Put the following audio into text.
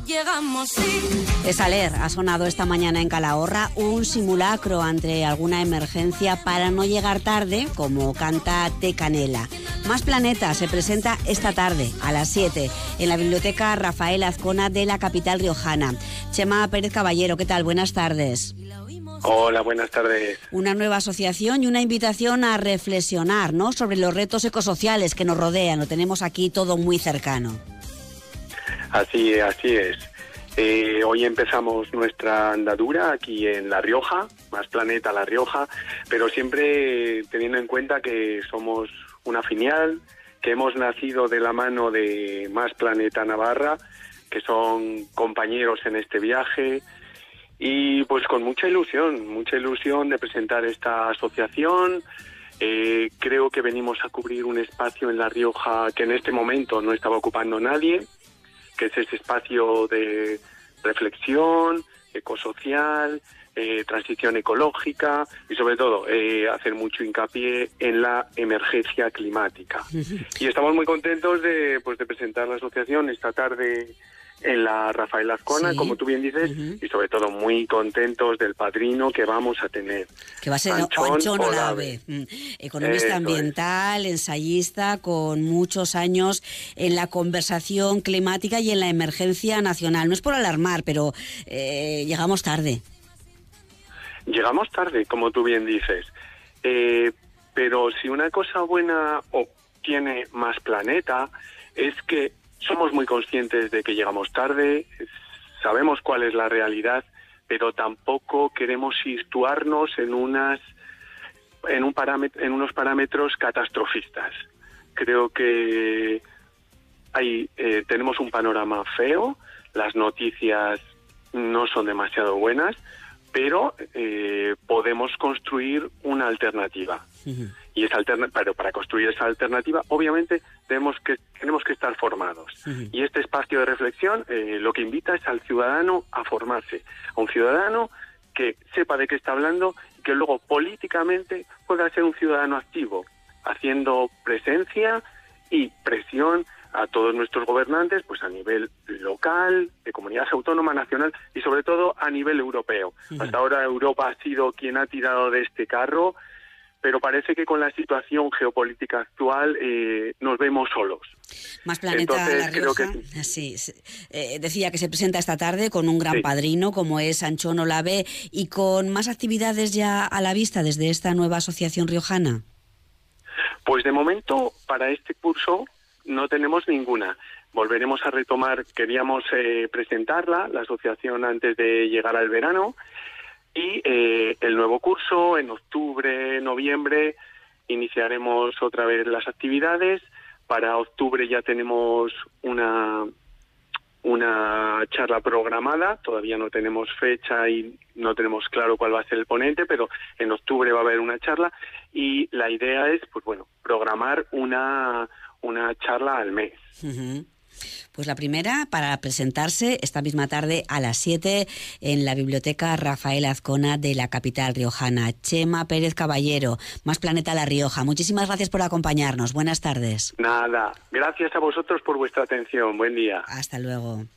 llegamos, sí. Esaler ha sonado esta mañana en Calahorra, un simulacro ante alguna emergencia para no llegar tarde, como canta Té Canela. Más Planeta se presenta esta tarde a las 7 en la Biblioteca Rafael Azcona de la capital riojana. Chema Pérez Caballero, ¿qué tal? Buenas tardes. Hola, buenas tardes. Una nueva asociación y una invitación a reflexionar, ¿no?, sobre los retos ecosociales que nos rodean. Lo tenemos aquí todo muy cercano. Así es. Hoy empezamos nuestra andadura aquí en La Rioja, Más Planeta La Rioja, pero siempre teniendo en cuenta que somos una filial, que hemos nacido de la mano de Más Planeta Navarra, que son compañeros en este viaje, y pues con mucha ilusión de presentar esta asociación. Creo que venimos a cubrir un espacio en La Rioja que en este momento no estaba ocupando nadie, que es ese espacio de reflexión ecosocial, transición ecológica y sobre todo hacer mucho hincapié en la emergencia climática. Y estamos muy contentos de presentar la asociación esta tarde en la Rafael Azcona, sí, como tú bien dices, y sobre todo muy contentos del padrino que vamos a tener. Que va a ser Anchón Olave, economista ambiental, ensayista, con muchos años en la conversación climática y en la emergencia nacional. No es por alarmar, pero llegamos tarde. Llegamos tarde, como tú bien dices. Pero si una cosa buena tiene Más Planeta es que somos muy conscientes de que llegamos tarde, sabemos cuál es la realidad, pero tampoco queremos situarnos en unos parámetros catastrofistas. Creo que tenemos un panorama feo, las noticias no son demasiado buenas, pero podemos construir una alternativa. Y pero para construir esa alternativa, obviamente, tenemos que estar formados. Y este espacio de reflexión lo que invita es al ciudadano a formarse, a un ciudadano que sepa de qué está hablando y que luego políticamente pueda ser un ciudadano activo, haciendo presencia y presión a todos nuestros gobernantes, pues a nivel local, de comunidad autónoma, nacional y sobre todo a nivel europeo. Hasta ahora Europa ha sido quien ha tirado de este carro, pero parece que con la situación geopolítica actual nos vemos solos. Más Planeta La Rioja, sí, decía que se presenta esta tarde con un gran padrino como es Anchón Olave y con más actividades ya a la vista desde esta nueva asociación riojana. Pues de momento para este curso no tenemos ninguna. Volveremos a retomar, queríamos presentarla, la asociación, antes de llegar al verano. Y el nuevo curso, en octubre, noviembre, iniciaremos otra vez las actividades. Para octubre ya tenemos una charla programada, todavía no tenemos fecha y no tenemos claro cuál va a ser el ponente, pero en octubre va a haber una charla y la idea es, programar una charla al mes. Pues la primera para presentarse esta misma tarde a las 7 en la Biblioteca Rafael Azcona de la capital riojana. Chema Pérez Caballero, Más Planeta La Rioja. Muchísimas gracias por acompañarnos. Buenas tardes. Nada, gracias a vosotros por vuestra atención. Buen día. Hasta luego.